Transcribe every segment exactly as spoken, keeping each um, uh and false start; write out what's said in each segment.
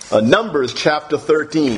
Uh, Numbers chapter thirteen.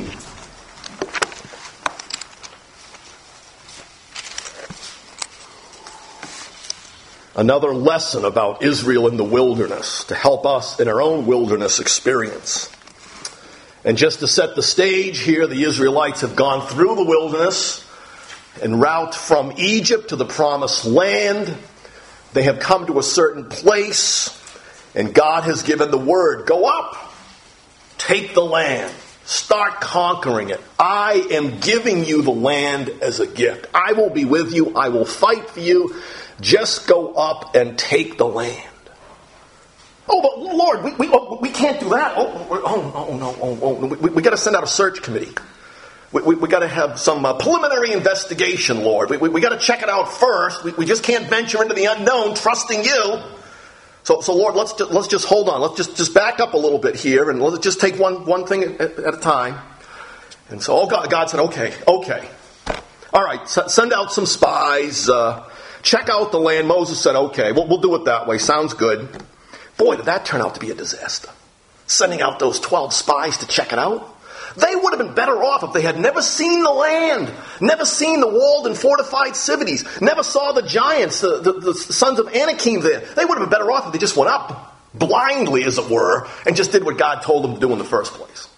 Another lesson about Israel in the wilderness to help us in our own wilderness experience. And just to set the stage here, the Israelites have gone through the wilderness en route from Egypt to the promised land. They have come to a certain place, and God has given the word, go up, take the land, start conquering it. I am giving you the land as a gift. I will be with you. I will fight for you. Just go up and take the land. Oh, but Lord, we we, oh, we can't do that. Oh, oh, oh no, oh, oh, we, we got to send out a search committee. We, we, we got to have some uh, preliminary investigation, Lord. We, we, we got to check it out first. We, we just can't venture into the unknown, trusting you. So, so Lord, let's just, let's just hold on. Let's just, just back up a little bit here, and let's just take one one thing at, at a time. And so, oh God, God said, okay, okay, all right, s- send out some spies. Uh, check out the land. Moses said, okay, we'll, we'll do it that way. Sounds good. Boy, did that turn out to be a disaster. Sending out those twelve spies to check it out. They would have been better off if they had never seen the land, never seen the walled and fortified cities, never saw the giants, the, the, the sons of Anakim there. They would have been better off if they just went up blindly, as it were, and just did what God told them to do in the first place.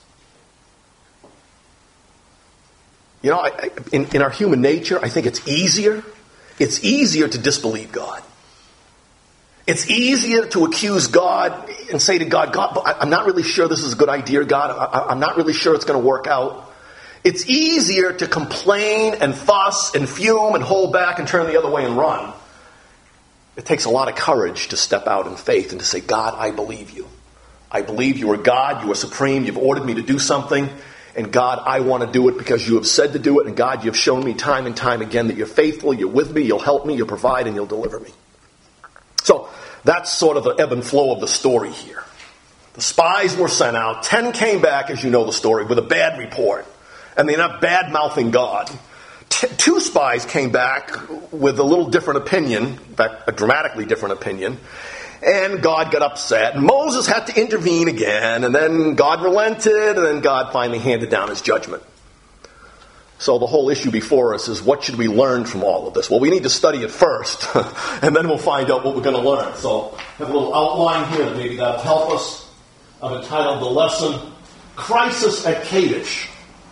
You know, I, I, in, in our human nature, I think it's easier. It's easier to disbelieve God. It's easier to accuse God and say to God, God, I'm not really sure this is a good idea, God. I'm not really sure it's going to work out. It's easier to complain and fuss and fume and hold back and turn the other way and run. It takes a lot of courage to step out in faith and to say, God, I believe you. I believe you are God. You are supreme. You've ordered me to do something. And God, I want to do it because you have said to do it. And God, you've shown me time and time again that you're faithful. You're with me. You'll help me. You'll provide and you'll deliver me. So that's sort of the ebb and flow of the story here. The spies were sent out. Ten came back, as you know the story, with a bad report. And they're not bad-mouthing God. T- two spies came back with a little different opinion, in fact, a dramatically different opinion. And God got upset. And Moses had to intervene again. And then God relented. And then God finally handed down his judgment. So the whole issue before us is, what should we learn from all of this? Well, we need to study it first, and then we'll find out what we're going to learn. So I have a little outline here that maybe that'll help us. I've entitled the lesson, Crisis at Kadesh.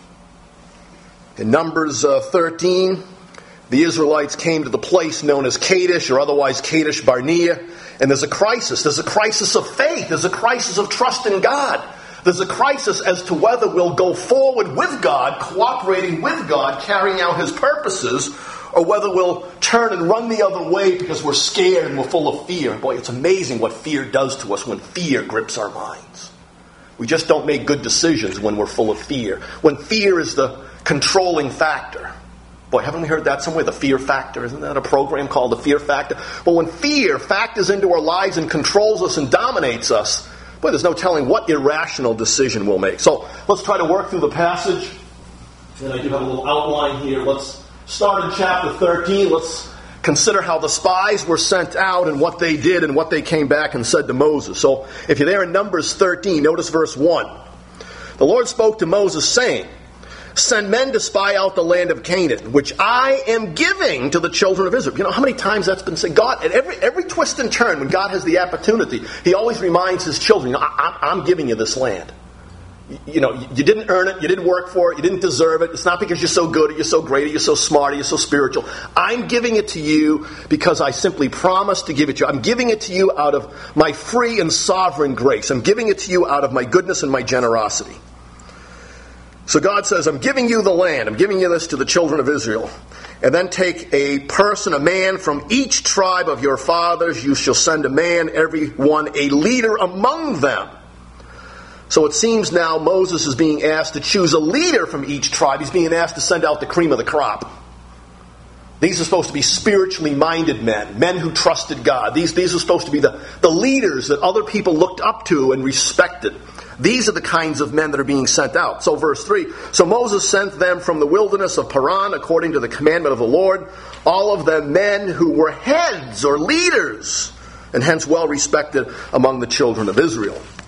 In Numbers uh, thirteen, the Israelites came to the place known as Kadesh, or otherwise Kadesh Barnea, and there's a crisis. There's a crisis of faith. There's a crisis of trust in God. There's a crisis as to whether we'll go forward with God, cooperating with God, carrying out his purposes, or whether we'll turn and run the other way because we're scared and we're full of fear. Boy, it's amazing what fear does to us when fear grips our minds. We just don't make good decisions when we're full of fear. When fear is the controlling factor. Boy, haven't we heard that somewhere? The fear factor. Isn't that a program called the fear factor? Well, when fear factors into our lives and controls us and dominates us, boy, there's no telling what irrational decision we'll make. So let's try to work through the passage. And I do have a little outline here. Let's start in chapter thirteen. Let's consider how the spies were sent out and what they did and what they came back and said to Moses. So if you're there in Numbers thirteen, notice verse one. The Lord spoke to Moses, saying, send men to spy out the land of Canaan, which I am giving to the children of Israel. You know how many times that's been said? God, at every every twist and turn, when God has the opportunity, he always reminds his children, I, I, I'm giving you this land. You, you know, you didn't earn it, you didn't work for it, you didn't deserve it. It's not because you're so good, or you're so great, or you're so smart, or you're so spiritual. I'm giving it to you because I simply promised to give it to you. I'm giving it to you out of my free and sovereign grace. I'm giving it to you out of my goodness and my generosity. So God says, I'm giving you the land. I'm giving you this to the children of Israel. And then take a person, a man from each tribe of your fathers. You shall send a man, every one a leader among them. So it seems now Moses is being asked to choose a leader from each tribe. He's being asked to send out the cream of the crop. These are supposed to be spiritually minded men, men who trusted God. These, these are supposed to be the, the leaders that other people looked up to and respected. These are the kinds of men that are being sent out. So verse three, so Moses sent them from the wilderness of Paran according to the commandment of the Lord, all of them men who were heads or leaders, and hence well respected among the children of Israel.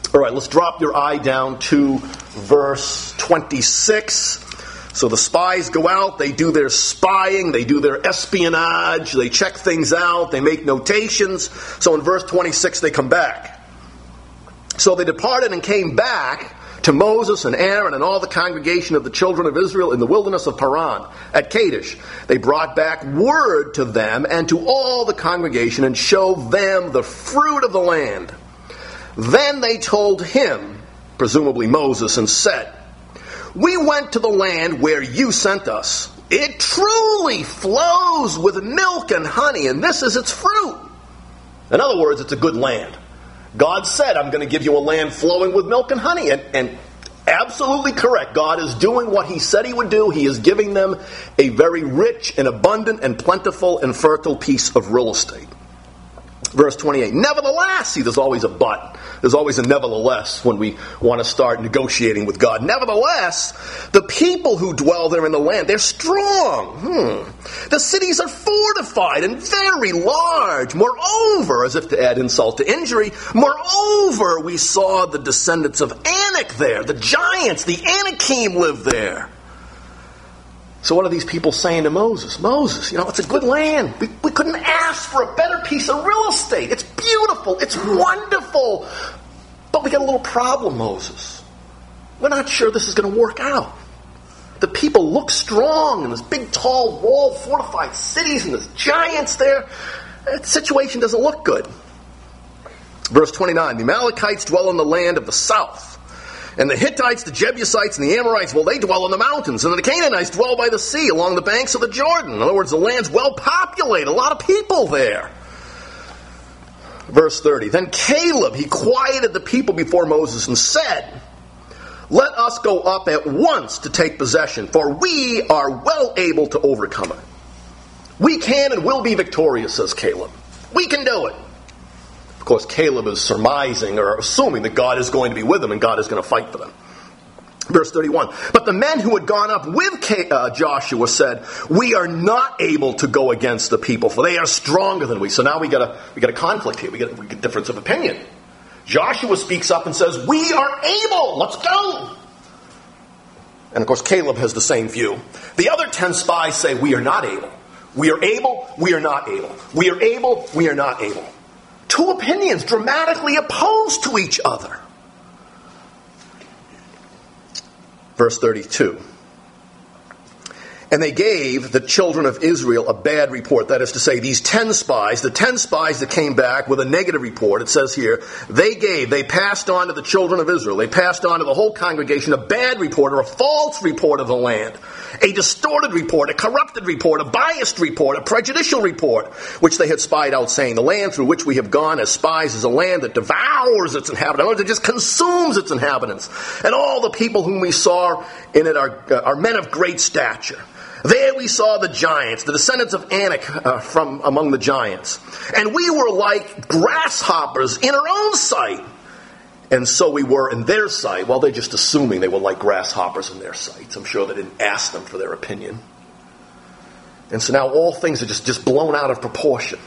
All right, let's drop your eye down to verse twenty-six. So the spies go out, they do their spying, they do their espionage, they check things out, they make notations. So in verse twenty-six they come back. So they departed and came back to Moses and Aaron and all the congregation of the children of Israel in the wilderness of Paran at Kadesh. They brought back word to them and to all the congregation and showed them the fruit of the land. Then they told him, presumably Moses, and said, "We went to the land where you sent us. It truly flows with milk and honey, and this is its fruit." In other words, it's a good land. God said, "I'm going to give you a land flowing with milk and honey." And, and absolutely correct. God is doing what he said he would do. He is giving them a very rich and abundant and plentiful and fertile piece of real estate. Verse twenty-eight, nevertheless, see, there's always a but. There's always a nevertheless when we want to start negotiating with God. Nevertheless, the people who dwell there in the land, they're strong. Hmm. The cities are fortified and very large. Moreover, as if to add insult to injury, moreover, we saw the descendants of Anak there. The giants, the Anakim live there. So what are these people saying to Moses? Moses, you know, it's a good land. We, we couldn't ask for a better piece of real estate. It's beautiful. It's wonderful. But we got a little problem, Moses. We're not sure this is going to work out. The people look strong, and this big, tall, wall, fortified cities, and there's giants there. The situation doesn't look good. Verse twenty-nine, the Amalekites dwell in the land of the south. And the Hittites, the Jebusites, and the Amorites, well, they dwell in the mountains. And the Canaanites dwell by the sea, along the banks of the Jordan. In other words, the land's well populated. A lot of people there. Verse thirty, then Caleb, he quieted the people before Moses and said, "Let us go up at once to take possession, for we are well able to overcome it." We can and will be victorious, says Caleb. We can do it. Of course, Caleb is surmising or assuming that God is going to be with them and God is going to fight for them. Verse thirty-one, but the men who had gone up with uh, Joshua said, "We are not able to go against the people, for they are stronger than we." So now we got a we got a conflict here. We got, we got a difference of opinion. Joshua speaks up and says, "We are able. Let's go." And of course, Caleb has the same view. The other ten spies say, "We are not able. We are able. We are not able. We are able. We are not able." Two opinions dramatically opposed to each other. Verse thirty-two. And they gave the children of Israel a bad report. That is to say, these ten spies, the ten spies that came back with a negative report, it says here, they gave, they passed on to the children of Israel, they passed on to the whole congregation a bad report or a false report of the land. A distorted report, a corrupted report, a biased report, a prejudicial report, which they had spied out, saying, "The land through which we have gone as spies is a land that devours its inhabitants," it just consumes its inhabitants. "And all the people whom we saw in it are, uh, are men of great stature. There we saw the giants, the descendants of Anak uh, from among the giants. And we were like grasshoppers in our own sight. And so we were in their sight." Well, they're just assuming they were like grasshoppers in their sight. I'm sure they didn't ask them for their opinion. And so now all things are just, just blown out of proportion.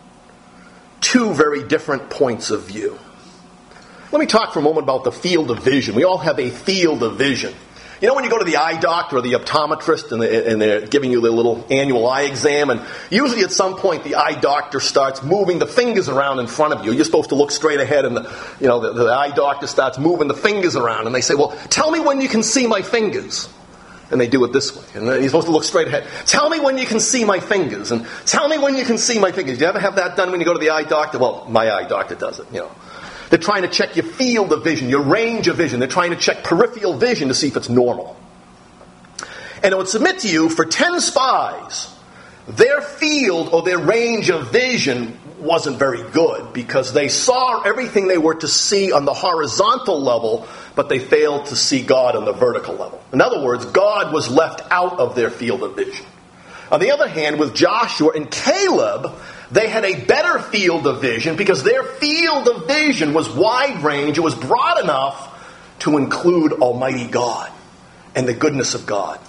Two very different points of view. Let me talk for a moment about the field of vision. We all have a field of vision. You know when you go to the eye doctor or the optometrist and, they, and they're giving you their little annual eye exam, and usually at some point the eye doctor starts moving the fingers around in front of you. You're supposed to look straight ahead, and the, you know, the, the eye doctor starts moving the fingers around, and they say, "Well, tell me when you can see my fingers." And they do it this way. And you're supposed to look straight ahead. "Tell me when you can see my fingers." And "Tell me when you can see my fingers." Do you ever have that done when you go to the eye doctor? Well, my eye doctor does it, you know. They're trying to check your field of vision, your range of vision. They're trying to check peripheral vision to see if it's normal. And I would submit to you, for ten spies, their field or their range of vision wasn't very good, because they saw everything they were to see on the horizontal level, but they failed to see God on the vertical level. In other words, God was left out of their field of vision. On the other hand, with Joshua and Caleb, they had a better field of vision, because their field of vision was wide range. It was broad enough to include Almighty God and the goodness of God.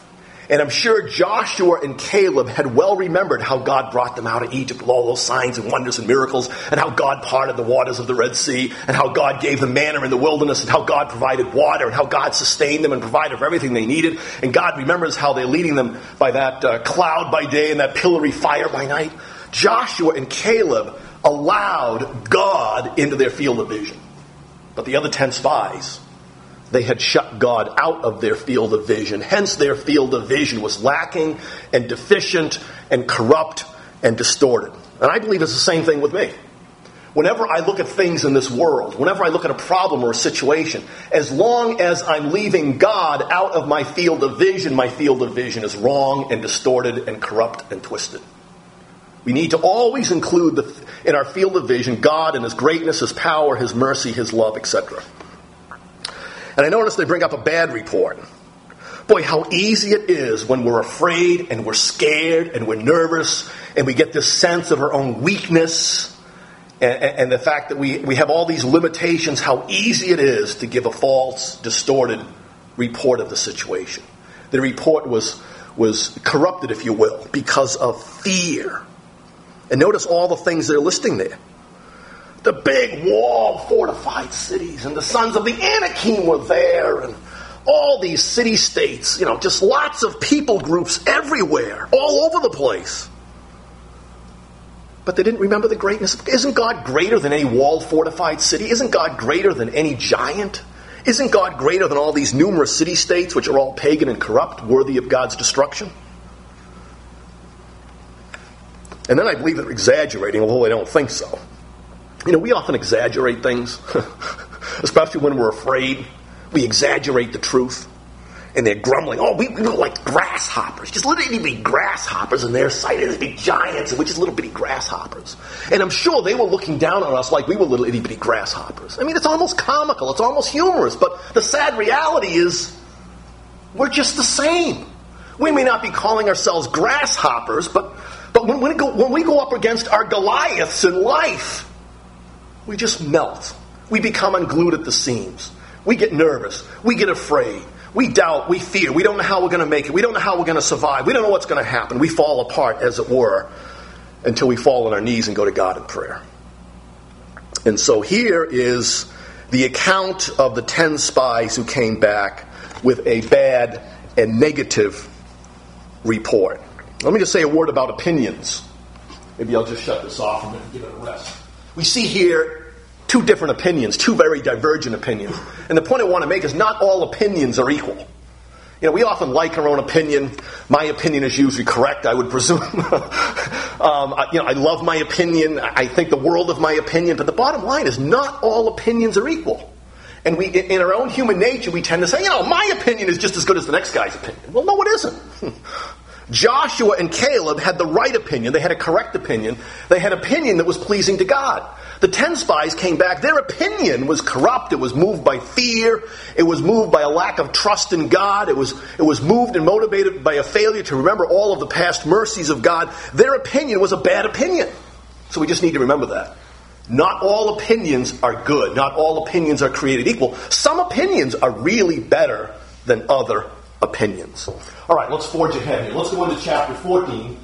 And I'm sure Joshua and Caleb had well remembered how God brought them out of Egypt with all those signs and wonders and miracles, and how God parted the waters of the Red Sea, and how God gave them manna in the wilderness, and how God provided water, and how God sustained them and provided for everything they needed. And God remembers how they're leading them by that uh, cloud by day and that pillory fire by night. Joshua and Caleb allowed God into their field of vision. But the other ten spies, they had shut God out of their field of vision. Hence, their field of vision was lacking and deficient and corrupt and distorted. And I believe it's the same thing with me. Whenever I look at things in this world, whenever I look at a problem or a situation, as long as I'm leaving God out of my field of vision, my field of vision is wrong and distorted and corrupt and twisted. We need to always include the, in our field of vision God and His greatness, His power, His mercy, His love, et cetera. And I notice they bring up a bad report. Boy, how easy it is when we're afraid and we're scared and we're nervous and we get this sense of our own weakness and, and the fact that we, we have all these limitations, how easy it is to give a false, distorted report of the situation. The report was, was corrupted, if you will, because of fear. And notice all the things they're listing there. The big wall fortified cities, and the sons of the Anakim were there, and all these city-states, you know, just lots of people groups everywhere, all over the place. But they didn't remember the greatness. Isn't God greater than any walled fortified city? Isn't God greater than any giant? Isn't God greater than all these numerous city-states which are all pagan and corrupt, worthy of God's destruction? And then I believe they're exaggerating, although I don't think so. You know, we often exaggerate things, especially when we're afraid. We exaggerate the truth. And they're grumbling, oh, we, we look like grasshoppers. Just little itty bitty grasshoppers in their sight. They're big giants, and we're just little bitty grasshoppers. And I'm sure they were looking down on us like we were little itty bitty grasshoppers. I mean, it's almost comical. It's almost humorous. But the sad reality is, we're just the same. We may not be calling ourselves grasshoppers, but, but when, when, we go, when we go up against our Goliaths in life, we just melt. We become unglued at the seams. We get nervous. We get afraid. We doubt. We fear. We don't know how we're going to make it. We don't know how we're going to survive. We don't know what's going to happen. We fall apart, as it were, until we fall on our knees and go to God in prayer. And so here is the account of the ten spies who came back with a bad and negative report. Let me just say a word about opinions. Maybe I'll just shut this off and give it a rest. We see here two different opinions, two very divergent opinions. And the point I want to make is not all opinions are equal. You know, we often like our own opinion. My opinion is usually correct, I would presume. um, I, you know, I love my opinion. I think the world of my opinion. But the bottom line is not all opinions are equal. And we, in our own human nature, we tend to say, you know, my opinion is just as good as the next guy's opinion. Well, no, it isn't. Joshua and Caleb had the right opinion. They had a correct opinion. They had opinion that was pleasing to God. The ten spies came back. Their opinion was corrupt. It was moved by fear. It was moved by a lack of trust in God. It was, it was moved and motivated by a failure to remember all of the past mercies of God. Their opinion was a bad opinion. So we just need to remember that. Not all opinions are good. Not all opinions are created equal. Some opinions are really better than other opinions. All right, let's forge ahead here. Let's go into chapter fourteen.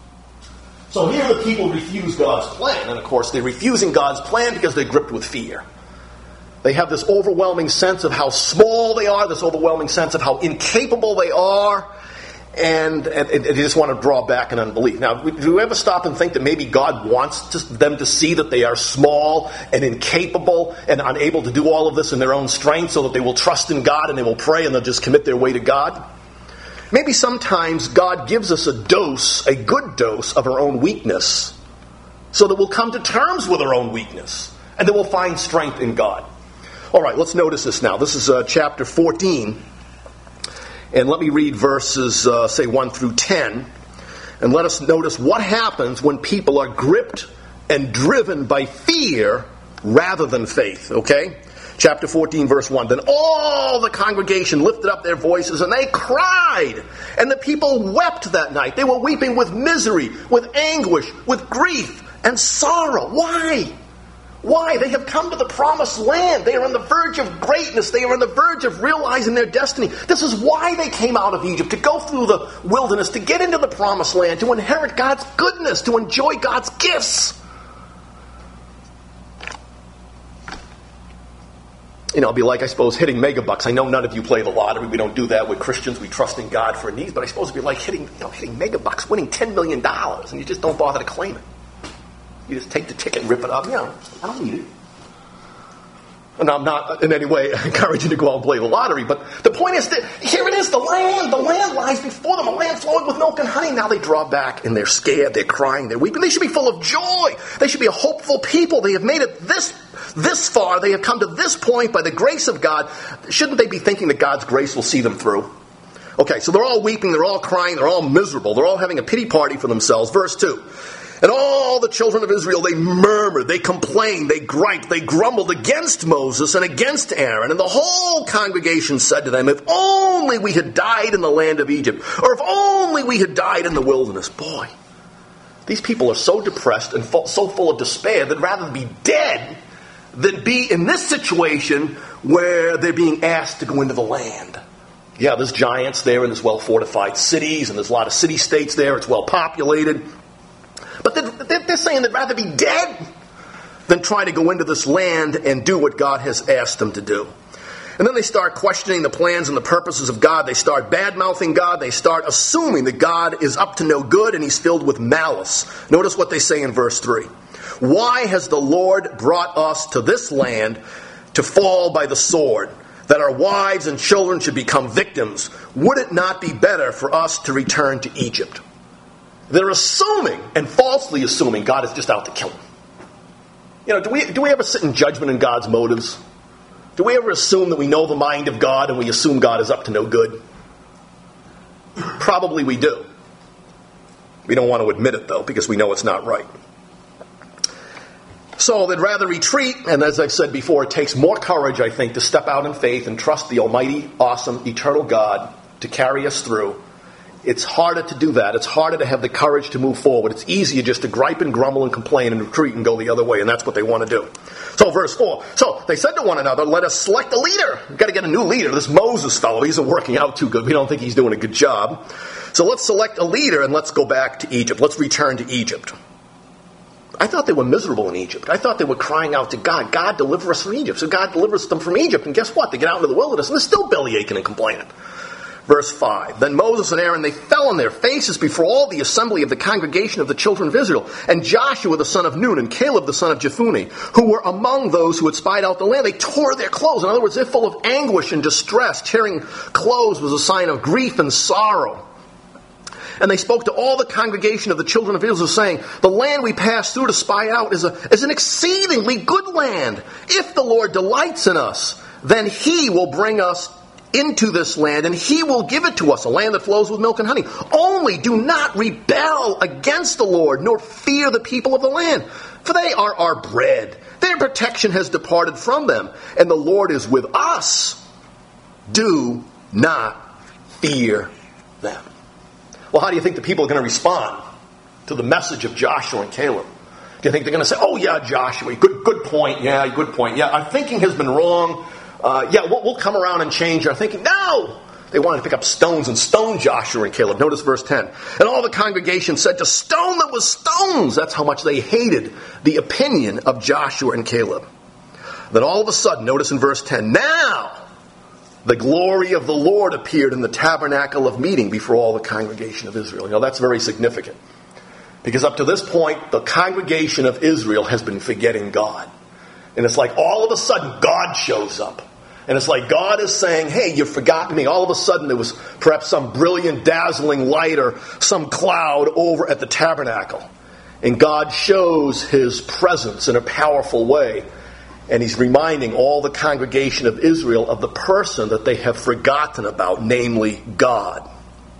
So here the people refuse God's plan. And of course, they're refusing God's plan because they're gripped with fear. They have this overwhelming sense of how small they are, this overwhelming sense of how incapable they are, and, and, and they just want to draw back in unbelief. Now, do you ever stop and think that maybe God wants to, them to see that they are small and incapable and unable to do all of this in their own strength so that they will trust in God and they will pray and they'll just commit their way to God? Maybe sometimes God gives us a dose, a good dose of our own weakness so that we'll come to terms with our own weakness and that we'll find strength in God. All right, let's notice this now. This is uh, chapter fourteen. And let me read verses, uh, say, one through ten. And let us notice what happens when people are gripped and driven by fear rather than faith. Okay? Chapter fourteen, verse one. Then all the congregation lifted up their voices and they cried. And the people wept that night. They were weeping with misery, with anguish, with grief and sorrow. Why? Why? They have come to the promised land. They are on the verge of greatness. They are on the verge of realizing their destiny. This is why they came out of Egypt, to go through the wilderness, to get into the promised land, to inherit God's goodness, to enjoy God's gifts. You know, it'd be like, I suppose, hitting megabucks. I know none of you play the lottery. We don't do that with Christians. We trust in God for needs. But I suppose it'd be like hitting, you know, hitting megabucks, winning ten million dollars, and you just don't bother to claim it. You just take the ticket and rip it up. You know, I don't need it. And I'm not in any way encouraging you to go out and play the lottery, but the point is that here it is, the land. The land lies before them, a land flowing with milk and honey. Now they draw back and they're scared, they're crying, they're weeping. They should be full of joy. They should be a hopeful people. They have made it this, this far. They have come to this point by the grace of God. Shouldn't they be thinking that God's grace will see them through? Okay, so they're all weeping, they're all crying, they're all miserable. They're all having a pity party for themselves. Verse two. And all the children of Israel, they murmured, they complained, they griped, they grumbled against Moses and against Aaron. And the whole congregation said to them, if only we had died in the land of Egypt, or if only we had died in the wilderness. Boy, these people are so depressed and so full of despair that rather be dead than be in this situation where they're being asked to go into the land. Yeah, there's giants there and there's well-fortified cities and there's a lot of city-states there. It's well-populated. But they're, they're saying they'd rather be dead than try to go into this land and do what God has asked them to do. And then they start questioning the plans and the purposes of God. They start bad-mouthing God. They start assuming that God is up to no good and he's filled with malice. Notice what they say in verse three. Why has the Lord brought us to this land to fall by the sword, that our wives and children should become victims? Would it not be better for us to return to Egypt? They're assuming, and falsely assuming, God is just out to kill them. You know, do we, do we ever sit in judgment in God's motives? Do we ever assume that we know the mind of God and we assume God is up to no good? Probably we do. We don't want to admit it, though, because we know it's not right. So they'd rather retreat, and as I've said before, it takes more courage, I think, to step out in faith and trust the almighty, awesome, eternal God to carry us through. It's harder to do that. It's harder to have the courage to move forward. It's easier just to gripe and grumble and complain and retreat and go the other way, and that's what they want to do. So verse four. So they said to one another, let us select a leader. We've got to get a new leader. This Moses fellow, he isn't working out too good. We don't think he's doing a good job. So let's select a leader and let's go back to Egypt. Let's return to Egypt. I thought they were miserable in Egypt. I thought they were crying out to God, God, deliver us from Egypt. So God delivers them from Egypt, and guess what? They get out into the wilderness, and they're still belly aching and complaining. Verse five, then Moses and Aaron, they fell on their faces before all the assembly of the congregation of the children of Israel. And Joshua the son of Nun and Caleb the son of Jephunneh, who were among those who had spied out the land, they tore their clothes. In other words, they're full of anguish and distress. Tearing clothes was a sign of grief and sorrow. And they spoke to all the congregation of the children of Israel, saying, the land we passed through to spy out is, a, is an exceedingly good land. If the Lord delights in us, then he will bring us into this land, and he will give it to us, a land that flows with milk and honey. Only do not rebel against the Lord, nor fear the people of the land, for they are our bread. Their protection has departed from them, and the Lord is with us. Do not fear them. Well, how do you think the people are going to respond to the message of Joshua and Caleb? Do you think they're going to say, oh yeah, Joshua, good, good point, yeah, good point, yeah, our thinking has been wrong. Uh, yeah, we'll, we'll come around and change our thinking. No! They wanted to pick up stones and stone Joshua and Caleb. Notice verse ten. And all the congregation said to stone them with stones. That's how much they hated the opinion of Joshua and Caleb. Then all of a sudden, notice in verse ten, now the glory of the Lord appeared in the tabernacle of meeting before all the congregation of Israel. You know, that's very significant. Because up to this point, the congregation of Israel has been forgetting God. And it's like all of a sudden God shows up. And it's like God is saying, hey, you've forgotten me. All of a sudden there was perhaps some brilliant, dazzling light or some cloud over at the tabernacle. And God shows his presence in a powerful way. And he's reminding all the congregation of Israel of the person that they have forgotten about, namely God.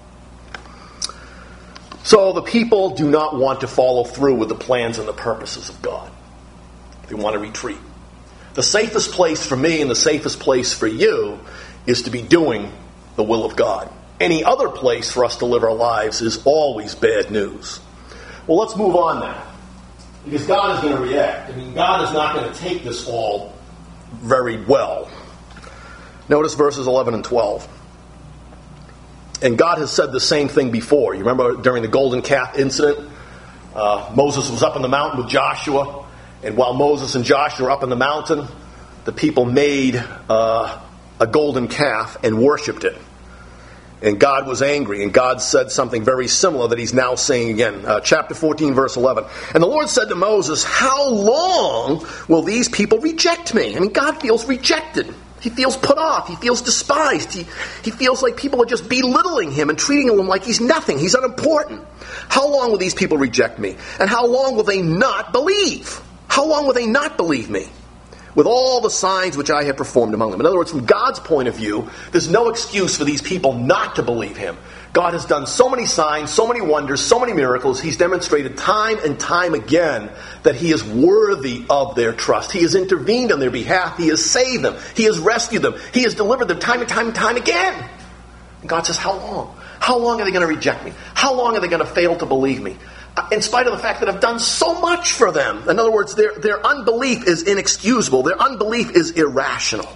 So the people do not want to follow through with the plans and the purposes of God. They want to retreat. The safest place for me and the safest place for you is to be doing the will of God. Any other place for us to live our lives is always bad news. Well, let's move on now. Because God is going to react. I mean, God is not going to take this all very well. Notice verses eleven and twelve. And God has said the same thing before. You remember during the golden calf incident, uh, Moses was up on the mountain with Joshua, and while Moses and Joshua were up on the mountain, the people made uh, a golden calf and worshipped it. And God was angry, and God said something very similar that he's now saying again. Uh, chapter fourteen, verse eleven. And the Lord said to Moses, how long will these people reject me? I mean, God feels rejected. He feels put off. He feels despised. He, he feels like people are just belittling him and treating him like he's nothing. He's unimportant. How long will these people reject me? And how long will they not believe? How long will they not believe me? With all the signs which I have performed among them. In other words, from God's point of view, there's no excuse for these people not to believe him. God has done so many signs, so many wonders, so many miracles. He's demonstrated time and time again that he is worthy of their trust. He has intervened on their behalf. He has saved them. He has rescued them. He has delivered them time and time and time again. And God says, how long? How long are they going to reject me? How long are they going to fail to believe me? In spite of the fact that I've done so much for them. In other words, their, their unbelief is inexcusable. Their unbelief is irrational.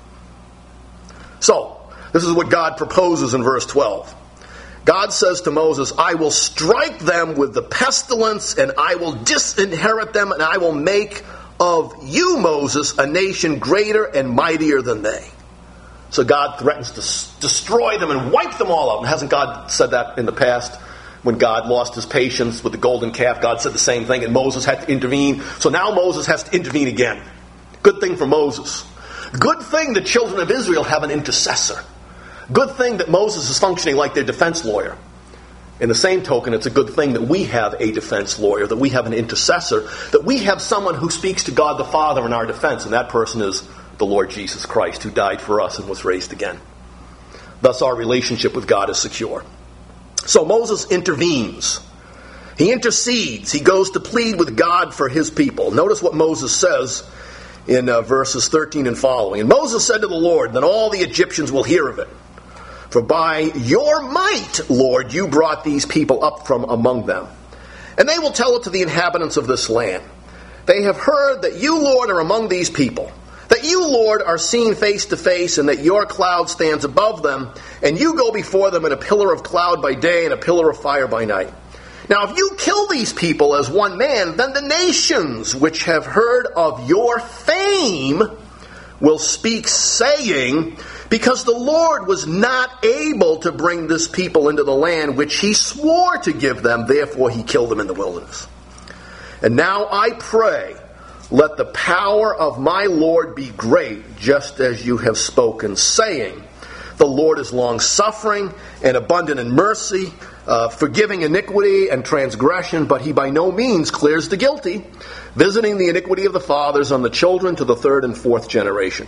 So, this is what God proposes in verse twelve. God says to Moses, I will strike them with the pestilence, and I will disinherit them, and I will make of you, Moses, a nation greater and mightier than they. So God threatens to s- destroy them and wipe them all out. And hasn't God said that in the past? When God lost his patience with the golden calf, God said the same thing, and Moses had to intervene. So now Moses has to intervene again. Good thing for Moses. Good thing the children of Israel have an intercessor. Good thing that Moses is functioning like their defense lawyer. In the same token, it's a good thing that we have a defense lawyer, that we have an intercessor, that we have someone who speaks to God the Father in our defense, and that person is the Lord Jesus Christ, who died for us and was raised again. Thus our relationship with God is secure. So Moses intervenes. He intercedes. He goes to plead with God for his people. Notice what Moses says in uh, verses thirteen and following. And Moses said to the Lord, then all the Egyptians will hear of it. For by your might, Lord, you brought these people up from among them. And they will tell it to the inhabitants of this land. They have heard that you, Lord, are among these people. That you, Lord, are seen face to face, and that your cloud stands above them, and you go before them in a pillar of cloud by day and a pillar of fire by night. Now, if you kill these people as one man, then the nations which have heard of your fame will speak, saying, because the Lord was not able to bring this people into the land which he swore to give them, therefore he killed them in the wilderness. And now I pray, let the power of my Lord be great, just as you have spoken, saying, the Lord is long-suffering and abundant in mercy, uh, forgiving iniquity and transgression, but he by no means clears the guilty, visiting the iniquity of the fathers on the children to the third and fourth generation.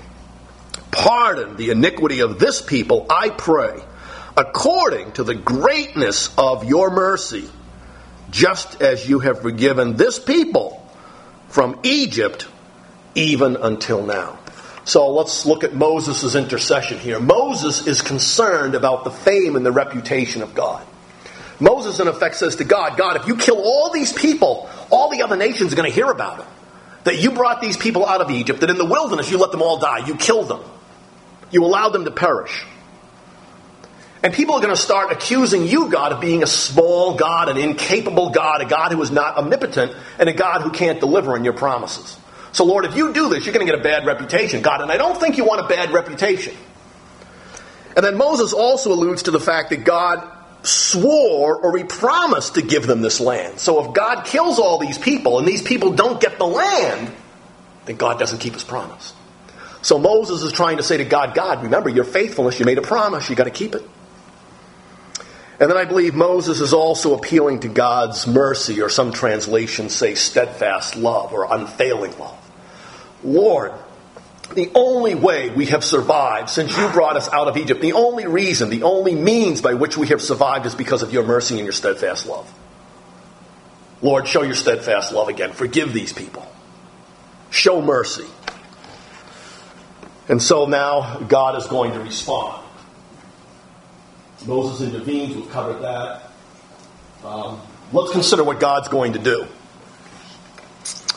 Pardon the iniquity of this people, I pray, according to the greatness of your mercy, just as you have forgiven this people from Egypt even until now. So let's look at Moses' intercession here. Moses is concerned about the fame and the reputation of God. Moses, in effect, says to God, God, if you kill all these people, all the other nations are going to hear about it. That you brought these people out of Egypt, that in the wilderness you let them all die. You killed them. You allowed them to perish. And people are going to start accusing you, God, of being a small God, an incapable God, a God who is not omnipotent, and a God who can't deliver on your promises. So, Lord, if you do this, you're going to get a bad reputation, God, and I don't think you want a bad reputation. And then Moses also alludes to the fact that God swore or he promised to give them this land. So if God kills all these people and these people don't get the land, then God doesn't keep his promise. So Moses is trying to say to God, God, remember your faithfulness, you made a promise, you got to keep it. And then I believe Moses is also appealing to God's mercy, or some translations say steadfast love or unfailing love. Lord, the only way we have survived since you brought us out of Egypt, the only reason, the only means by which we have survived is because of your mercy and your steadfast love. Lord, show your steadfast love again. Forgive these people. Show mercy. And so now God is going to respond. Moses intervenes. We've covered that. Um, let's consider what God's going to do.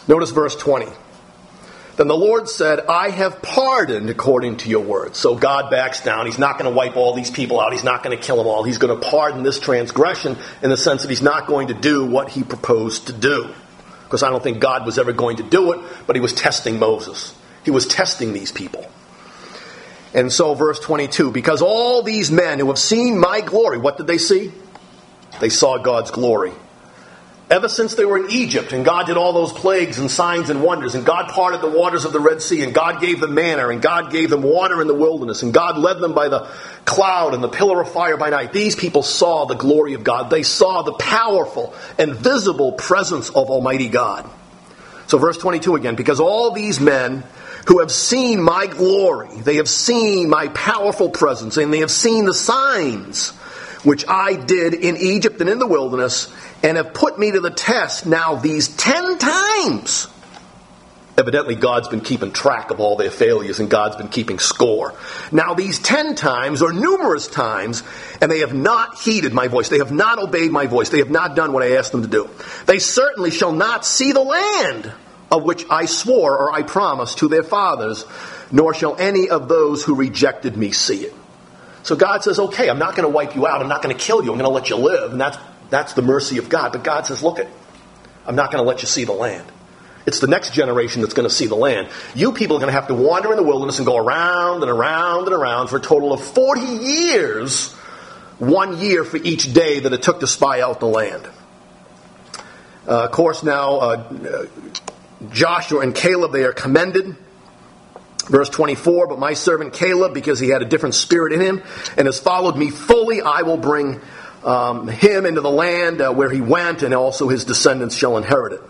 Notice verse twenty. Then the Lord said, I have pardoned according to your word. So God backs down. He's not going to wipe all these people out. He's not going to kill them all. He's going to pardon this transgression in the sense that he's not going to do what he proposed to do. Because I don't think God was ever going to do it, but he was testing Moses. He was testing these people. And so verse twenty-two, because all these men who have seen my glory, what did they see? They saw God's glory. Ever since they were in Egypt, and God did all those plagues and signs and wonders, and God parted the waters of the Red Sea, and God gave them manna, and God gave them water in the wilderness, and God led them by the cloud and the pillar of fire by night. These people saw the glory of God. They saw the powerful and visible presence of Almighty God. So verse twenty-two again, because all these men who have seen my glory, they have seen my powerful presence, and they have seen the signs which I did in Egypt and in the wilderness, and have put me to the test now these ten times. Evidently, God's been keeping track of all their failures, and God's been keeping score. Now these ten times, or numerous times, and they have not heeded my voice. They have not obeyed my voice. They have not done what I asked them to do. They certainly shall not see the land of which I swore or I promised to their fathers, nor shall any of those who rejected me see it. So God says, okay, I'm not going to wipe you out. I'm not going to kill you. I'm going to let you live. And that's that's the mercy of God. But God says, look, it, I'm not going to let you see the land. It's the next generation that's going to see the land. You people are going to have to wander in the wilderness and go around and around and around for a total of forty years, one year for each day that it took to spy out the land. Uh, of course, now uh, Joshua and Caleb, they are commended. Verse twenty-four, but my servant Caleb, because he had a different spirit in him and has followed me fully, I will bring um, him into the land uh, where he went, and also his descendants shall inherit it.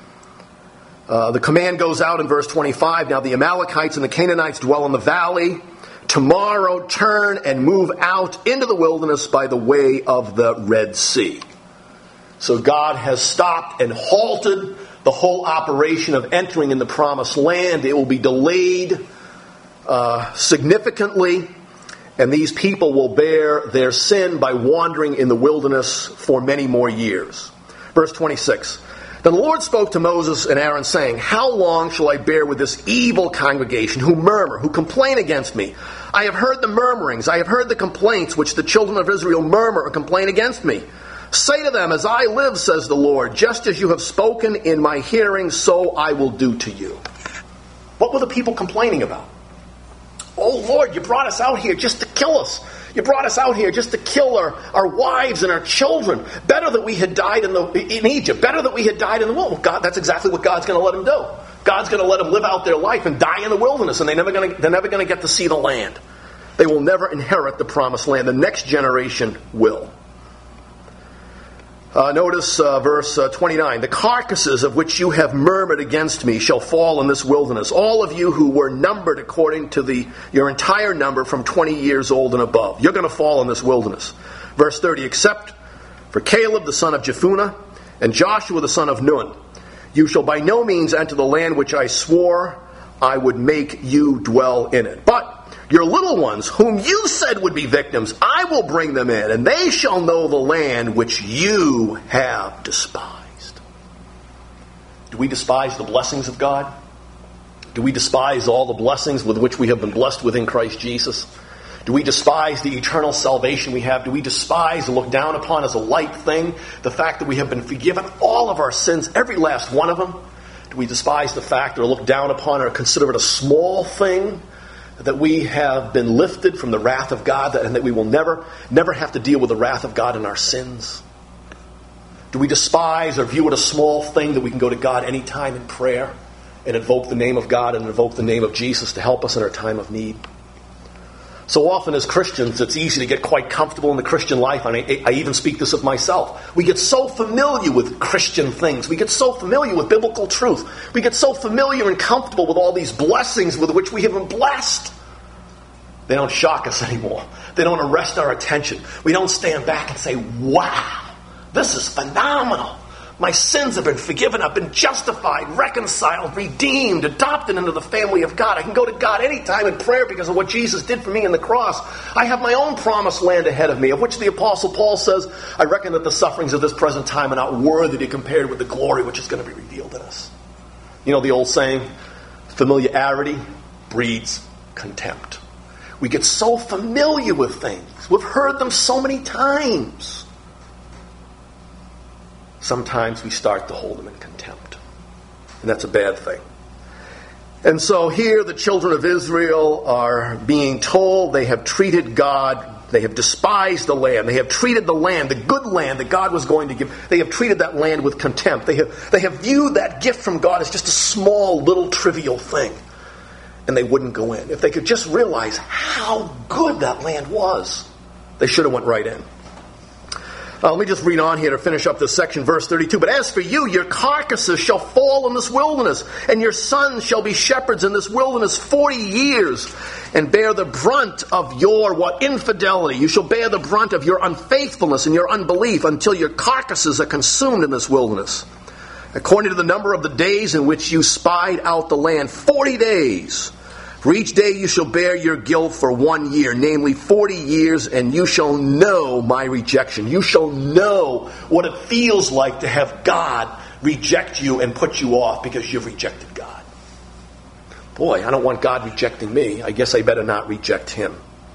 Uh, the command goes out in verse twenty-five, now the Amalekites and the Canaanites dwell in the valley. Tomorrow turn and move out into the wilderness by the way of the Red Sea. So God has stopped and halted the whole operation of entering in the promised land. It will be delayed uh, significantly, and these people will bear their sin by wandering in the wilderness for many more years. Verse twenty-six, then the Lord spoke to Moses and Aaron, saying, how long shall I bear with this evil congregation who murmur, who complain against me? I have heard the murmurings, I have heard the complaints which the children of Israel murmur or complain against me. Say to them, as I live, says the Lord, just as you have spoken in my hearing, so I will do to you. What were the people complaining about? Oh, Lord, you brought us out here just to kill us. You brought us out here just to kill our, our wives and our children. Better that we had died in, the, in Egypt. Better that we had died in the wilderness. God, that's exactly what God's going to let them do. God's going to let them live out their life and die in the wilderness, and they're never going to, they're never going to get to see the land. They will never inherit the promised land. The next generation will. Uh, notice uh, verse uh, twenty-nine. The carcasses of which you have murmured against me shall fall in this wilderness. All of you who were numbered according to the your entire number from twenty years old and above. You're going to fall in this wilderness. Verse thirty. Except for Caleb the son of Jephunneh and Joshua the son of Nun, you shall by no means enter the land which I swore I would make you dwell in it. But your little ones, whom you said would be victims, I will bring them in, and they shall know the land which you have despised. Do we despise the blessings of God? Do we despise all the blessings with which we have been blessed within Christ Jesus? Do we despise the eternal salvation we have? Do we despise and look down upon as a light thing the fact that we have been forgiven all of our sins, every last one of them? Do we despise the fact or look down upon or consider it a small thing that we have been lifted from the wrath of God and that we will never, never have to deal with the wrath of God in our sins? Do we despise or view it a small thing that we can go to God anytime in prayer and invoke the name of God and invoke the name of Jesus to help us in our time of need? So often as Christians, it's easy to get quite comfortable in the Christian life. I mean, I even speak this of myself. We get so familiar with Christian things. We get so familiar with biblical truth. We get so familiar and comfortable with all these blessings with which we have been blessed. They don't shock us anymore. They don't arrest our attention. We don't stand back and say, wow, this is phenomenal. My sins have been forgiven. I've been justified, reconciled, redeemed, adopted into the family of God. I can go to God anytime in prayer because of what Jesus did for me on the cross. I have my own promised land ahead of me, of which the Apostle Paul says, I reckon that the sufferings of this present time are not worthy to be compared with the glory which is going to be revealed in us. You know the old saying, familiarity breeds contempt. We get so familiar with things. We've heard them so many times. Sometimes we start to hold them in contempt. And that's a bad thing. And so here the children of Israel are being told they have treated God, they have despised the land, they have treated the land, the good land that God was going to give, they have treated that land with contempt. They have, they have viewed that gift from God as just a small, little, trivial thing. And they wouldn't go in. If they could just realize how good that land was, they should have went right in. Uh, let me just read on here to finish up this section, verse thirty-two. But as for you, your carcasses shall fall in this wilderness, and your sons shall be shepherds in this wilderness forty years, and bear the brunt of your, what, infidelity. You shall bear the brunt of your unfaithfulness and your unbelief until your carcasses are consumed in this wilderness. According to the number of the days in which you spied out the land, forty days. For each day you shall bear your guilt for one year, namely forty years, and you shall know my rejection. You shall know what it feels like to have God reject you and put you off because you've rejected God. Boy, I don't want God rejecting me. I guess I better not reject him.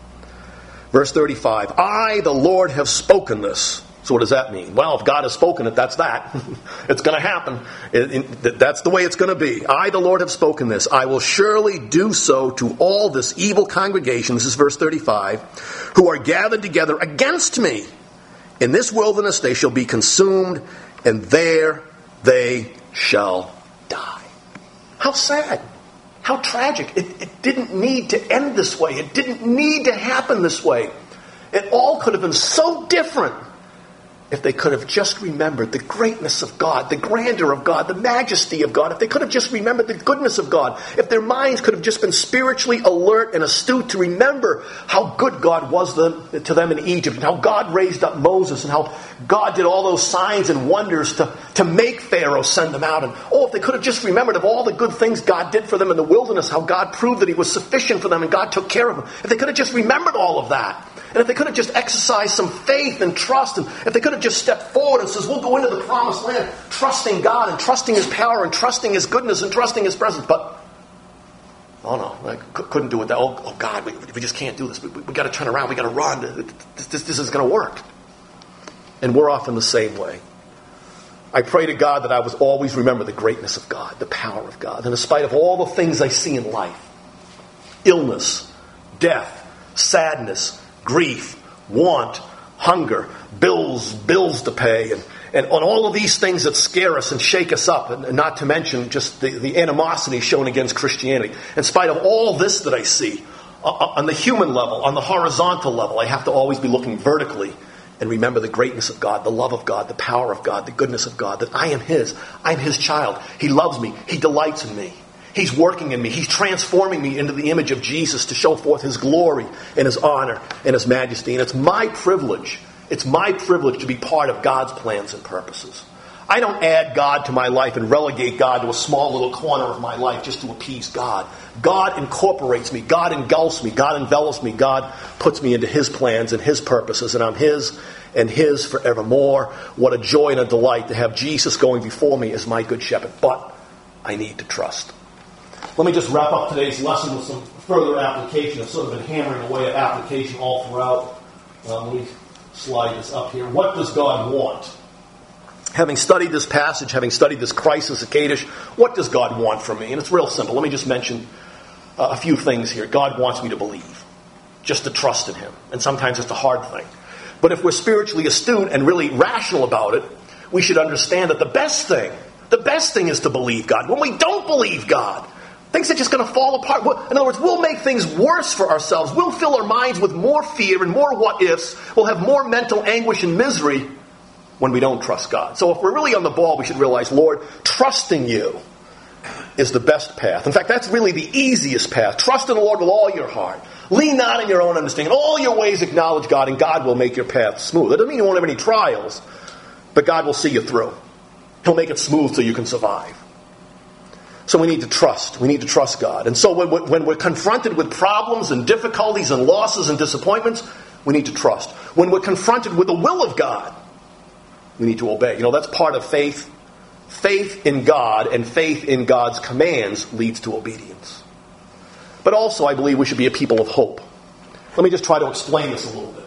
Verse thirty-five, I, the Lord, have spoken this. So what does that mean? Well, if God has spoken it, that's that. It's going to happen. It, it, that's the way it's going to be. I, the Lord, have spoken this. I will surely do so to all this evil congregation, this is verse thirty-five, who are gathered together against me. In this wilderness they shall be consumed, and there they shall die. How sad. How tragic. It, it didn't need to end this way. It didn't need to happen this way. It all could have been so different if they could have just remembered the greatness of God, the grandeur of God, the majesty of God, if they could have just remembered the goodness of God, if their minds could have just been spiritually alert and astute to remember how good God was to them in Egypt, and how God raised up Moses, and how God did all those signs and wonders to, to make Pharaoh send them out. And oh, if they could have just remembered of all the good things God did for them in the wilderness, how God proved that he was sufficient for them and God took care of them. If they could have just remembered all of that, and if they could have just exercised some faith and trust, and if they could have just stepped forward and says, we'll go into the promised land, trusting God and trusting his power and trusting his goodness and trusting his presence. But, oh no, I c- couldn't do it. That. Oh, oh God, we, we just can't do this. We, we, we got to turn around. We got to run. This, this, this is going to work. And we're often the same way. I pray to God that I would always remember the greatness of God, the power of God. And in spite of all the things I see in life, illness, death, sadness, grief, want, hunger, bills, bills to pay, and, and on all of these things that scare us and shake us up, and, and not to mention just the, the animosity shown against Christianity. In spite of all this that I see, uh, on the human level, on the horizontal level, I have to always be looking vertically and remember the greatness of God, the love of God, the power of God, the goodness of God, that I am his. I'm his child. He loves me. He delights in me. He's working in me. He's transforming me into the image of Jesus to show forth his glory and his honor and his majesty. And it's my privilege. It's my privilege to be part of God's plans and purposes. I don't add God to my life and relegate God to a small little corner of my life just to appease God. God incorporates me. God engulfs me. God envelops me. God puts me into his plans and his purposes. And I'm his and his forevermore. What a joy and a delight to have Jesus going before me as my good shepherd. But I need to trust. Let me just wrap up today's lesson with some further application. I've sort of been hammering away at application all throughout. Uh, let me slide this up here. What does God want? Having studied this passage, having studied this crisis at Kadesh, what does God want from me? And it's real simple. Let me just mention uh, a few things here. God wants me to believe, just to trust in him. And sometimes it's a hard thing. But if we're spiritually astute and really rational about it, we should understand that the best thing, the best thing is to believe God. When we don't believe God, things are just going to fall apart. In other words, we'll make things worse for ourselves. We'll fill our minds with more fear and more what-ifs. We'll have more mental anguish and misery when we don't trust God. So if we're really on the ball, we should realize, Lord, trusting you is the best path. In fact, that's really the easiest path. Trust in the Lord with all your heart. Lean not on your own understanding. In all your ways acknowledge God, and God will make your path smooth. That doesn't mean you won't have any trials, but God will see you through. He'll make it smooth so you can survive. So we need to trust. We need to trust God. And so when, when we're confronted with problems and difficulties and losses and disappointments, we need to trust. When we're confronted with the will of God, we need to obey. You know, that's part of faith. faith in God and faith in God's commands leads to obedience. But also, I believe we should be a people of hope. Let me just try to explain this a little bit.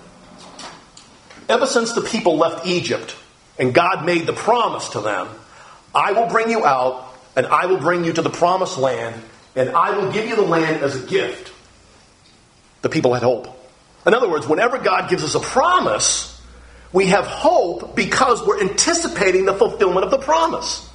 Ever since the people left Egypt and God made the promise to them, I will bring you out and I will bring you to the promised land and I will give you the land as a gift. The people had hope. In other words, whenever God gives us a promise, we have hope because we're anticipating the fulfillment of the promise.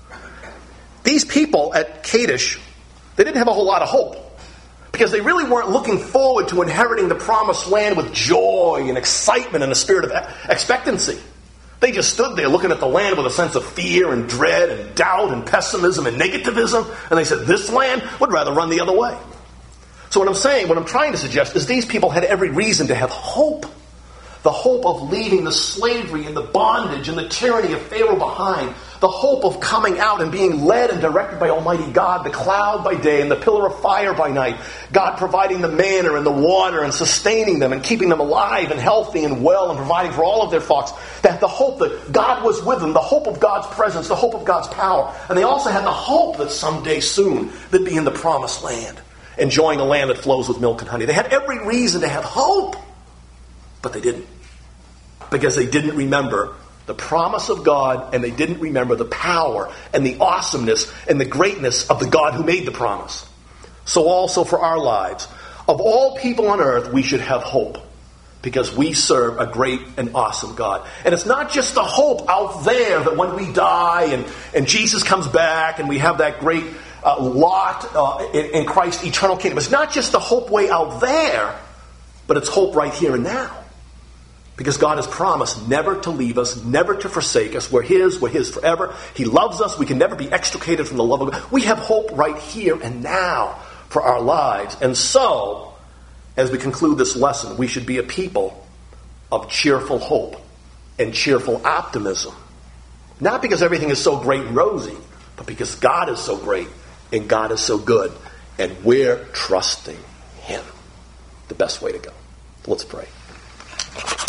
These people at Kadesh, they didn't have a whole lot of hope because they really weren't looking forward to inheriting the promised land with joy and excitement and a spirit of expectancy. They just stood there looking at the land with a sense of fear and dread and doubt and pessimism and negativism, and they said, this land would rather run the other way. So what I'm saying, what I'm trying to suggest is these people had every reason to have hope. The hope of leaving the slavery and the bondage and the tyranny of Pharaoh behind. The hope of coming out and being led and directed by Almighty God, the cloud by day and the pillar of fire by night. God providing the manna and the water and sustaining them and keeping them alive and healthy and well and providing for all of their flocks. That the hope that God was with them, the hope of God's presence, the hope of God's power. And they also had the hope that someday soon they'd be in the promised land, enjoying a land that flows with milk and honey. They had every reason to have hope, but they didn't. Because they didn't remember the promise of God, and they didn't remember the power and the awesomeness and the greatness of the God who made the promise. So also for our lives, of all people on earth, we should have hope, because we serve a great and awesome God. And it's not just the hope out there that when we die and, and Jesus comes back and we have that great uh, lot uh, in, in Christ's eternal kingdom. It's not just the hope way out there, but it's hope right here and now. Because God has promised never to leave us, never to forsake us. We're His, we're His forever. He loves us. We can never be extricated from the love of God. We have hope right here and now for our lives. And so, as we conclude this lesson, we should be a people of cheerful hope and cheerful optimism. Not because everything is so great and rosy, but because God is so great and God is so good. And we're trusting Him. The best way to go. Let's pray.